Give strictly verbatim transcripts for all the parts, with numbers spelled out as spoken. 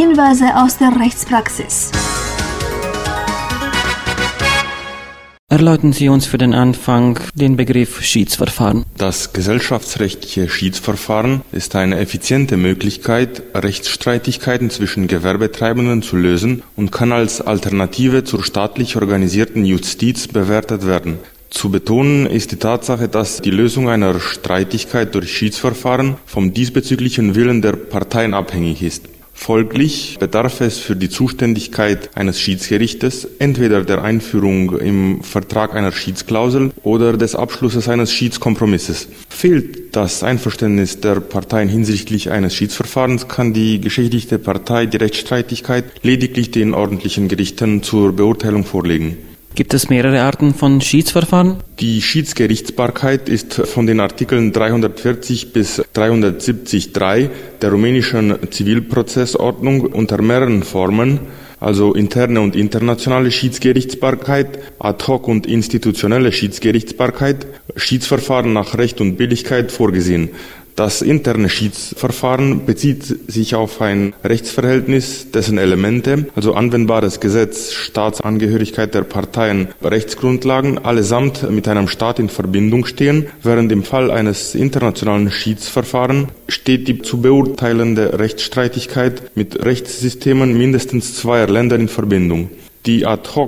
Hinweise aus der Rechtspraxis. Erläutern Sie uns für den Anfang den Begriff Schiedsverfahren. Das gesellschaftsrechtliche Schiedsverfahren ist eine effiziente Möglichkeit, Rechtsstreitigkeiten zwischen Gewerbetreibenden zu lösen und kann als Alternative zur staatlich organisierten Justiz bewertet werden. Zu betonen ist die Tatsache, dass die Lösung einer Streitigkeit durch Schiedsverfahren vom diesbezüglichen Willen der Parteien abhängig ist. Folglich bedarf es für die Zuständigkeit eines Schiedsgerichtes entweder der Einführung im Vertrag einer Schiedsklausel oder des Abschlusses eines Schiedskompromisses. Fehlt das Einverständnis der Parteien hinsichtlich eines Schiedsverfahrens, kann die geschädigte Partei die Rechtsstreitigkeit lediglich den ordentlichen Gerichten zur Beurteilung vorlegen. Gibt es mehrere Arten von Schiedsverfahren? Die Schiedsgerichtsbarkeit ist von den Artikeln dreihundertvierzig bis dreihundertsiebzig Punkt drei der rumänischen Zivilprozessordnung unter mehreren Formen, also interne und internationale Schiedsgerichtsbarkeit, Ad-hoc und institutionelle Schiedsgerichtsbarkeit, Schiedsverfahren nach Recht und Billigkeit vorgesehen. Das interne Schiedsverfahren bezieht sich auf ein Rechtsverhältnis, dessen Elemente, also anwendbares Gesetz, Staatsangehörigkeit der Parteien, Rechtsgrundlagen, allesamt mit einem Staat in Verbindung stehen, während im Fall eines internationalen Schiedsverfahrens steht die zu beurteilende Rechtsstreitigkeit mit Rechtssystemen mindestens zweier Länder in Verbindung. Die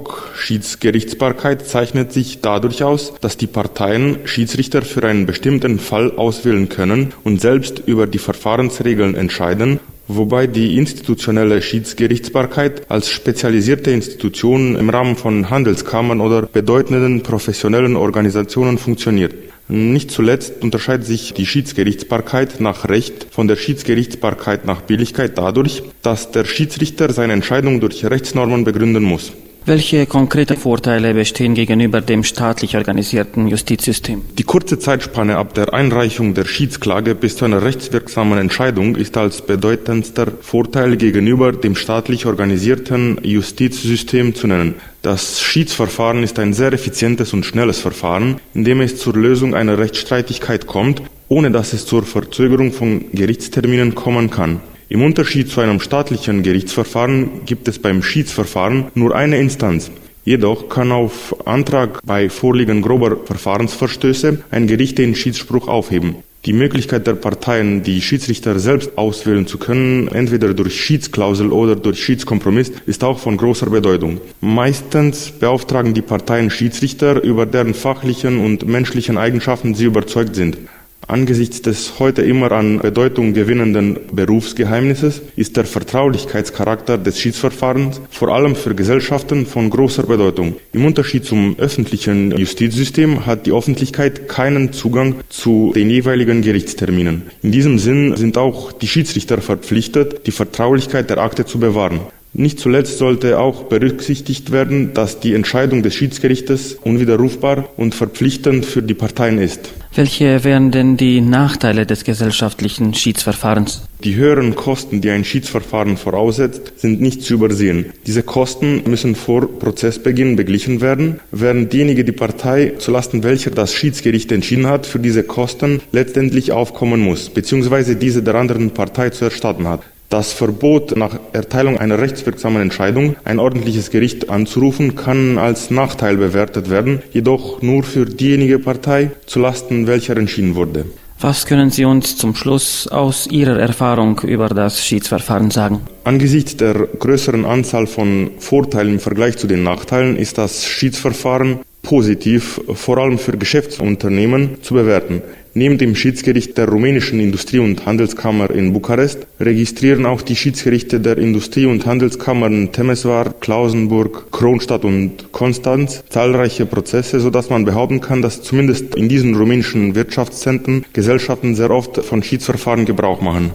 Ad-hoc-Schiedsgerichtsbarkeit zeichnet sich dadurch aus, dass die Parteien Schiedsrichter für einen bestimmten Fall auswählen können und selbst über die Verfahrensregeln entscheiden, wobei die institutionelle Schiedsgerichtsbarkeit als spezialisierte Institution im Rahmen von Handelskammern oder bedeutenden professionellen Organisationen funktioniert. Nicht zuletzt unterscheidet sich die Schiedsgerichtsbarkeit nach Recht von der Schiedsgerichtsbarkeit nach Billigkeit dadurch, dass der Schiedsrichter seine Entscheidung durch Rechtsnormen begründen muss. Welche konkreten Vorteile bestehen gegenüber dem staatlich organisierten Justizsystem? Die kurze Zeitspanne ab der Einreichung der Schiedsklage bis zu einer rechtswirksamen Entscheidung ist als bedeutendster Vorteil gegenüber dem staatlich organisierten Justizsystem zu nennen. Das Schiedsverfahren ist ein sehr effizientes und schnelles Verfahren, in dem es zur Lösung einer Rechtsstreitigkeit kommt, ohne dass es zur Verzögerung von Gerichtsterminen kommen kann. Im Unterschied zu einem staatlichen Gerichtsverfahren gibt es beim Schiedsverfahren nur eine Instanz. Jedoch kann auf Antrag bei Vorliegen grober Verfahrensverstöße ein Gericht den Schiedsspruch aufheben. Die Möglichkeit der Parteien, die Schiedsrichter selbst auswählen zu können, entweder durch Schiedsklausel oder durch Schiedskompromiss, ist auch von großer Bedeutung. Meistens beauftragen die Parteien Schiedsrichter, über deren fachlichen und menschlichen Eigenschaften sie überzeugt sind. Angesichts des heute immer an Bedeutung gewinnenden Berufsgeheimnisses ist der Vertraulichkeitscharakter des Schiedsverfahrens vor allem für Gesellschaften von großer Bedeutung. Im Unterschied zum öffentlichen Justizsystem hat die Öffentlichkeit keinen Zugang zu den jeweiligen Gerichtsterminen. In diesem Sinn sind auch die Schiedsrichter verpflichtet, die Vertraulichkeit der Akte zu bewahren. Nicht zuletzt sollte auch berücksichtigt werden, dass die Entscheidung des Schiedsgerichtes unwiderrufbar und verpflichtend für die Parteien ist. Welche wären denn die Nachteile des gesellschaftlichen Schiedsverfahrens? Die höheren Kosten, die ein Schiedsverfahren voraussetzt, sind nicht zu übersehen. Diese Kosten müssen vor Prozessbeginn beglichen werden, während diejenige die Partei, zulasten welcher das Schiedsgericht entschieden hat, für diese Kosten letztendlich aufkommen muss, beziehungsweise diese der anderen Partei zu erstatten hat. Das Verbot, nach Erteilung einer rechtswirksamen Entscheidung ein ordentliches Gericht anzurufen, kann als Nachteil bewertet werden, jedoch nur für diejenige Partei, zulasten welcher entschieden wurde. Was können Sie uns zum Schluss aus Ihrer Erfahrung über das Schiedsverfahren sagen? Angesichts der größeren Anzahl von Vorteilen im Vergleich zu den Nachteilen ist das Schiedsverfahren positiv, vor allem für Geschäftsunternehmen, zu bewerten. Neben dem Schiedsgericht der rumänischen Industrie- und Handelskammer in Bukarest registrieren auch die Schiedsgerichte der Industrie- und Handelskammern Temesvar, Klausenburg, Kronstadt und Konstanz zahlreiche Prozesse, sodass man behaupten kann, dass zumindest in diesen rumänischen Wirtschaftszentren Gesellschaften sehr oft von Schiedsverfahren Gebrauch machen.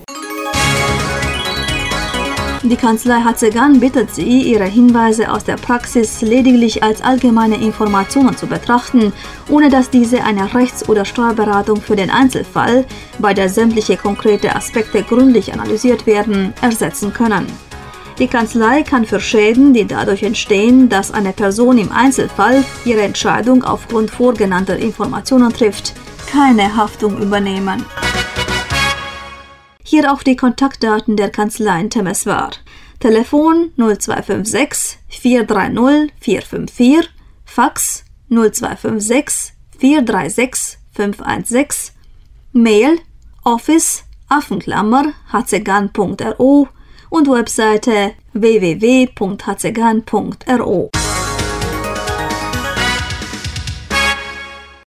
Die Kanzlei Hazegan bittet Sie, Ihre Hinweise aus der Praxis lediglich als allgemeine Informationen zu betrachten, ohne dass diese eine Rechts- oder Steuerberatung für den Einzelfall, bei der sämtliche konkrete Aspekte gründlich analysiert werden, ersetzen können. Die Kanzlei kann für Schäden, die dadurch entstehen, dass eine Person im Einzelfall ihre Entscheidung aufgrund vorgenannter Informationen trifft, keine Haftung übernehmen. Hier auch die Kontaktdaten der Kanzlei in Temesvar. Telefon null zwei fünf sechs vier drei null vier fünf vier, Fax null zwei fünf sechs vier drei sechs fünf eins sechs, Mail office Affenklammer hazegan punkt ro und Webseite w w w punkt hazegan punkt ro.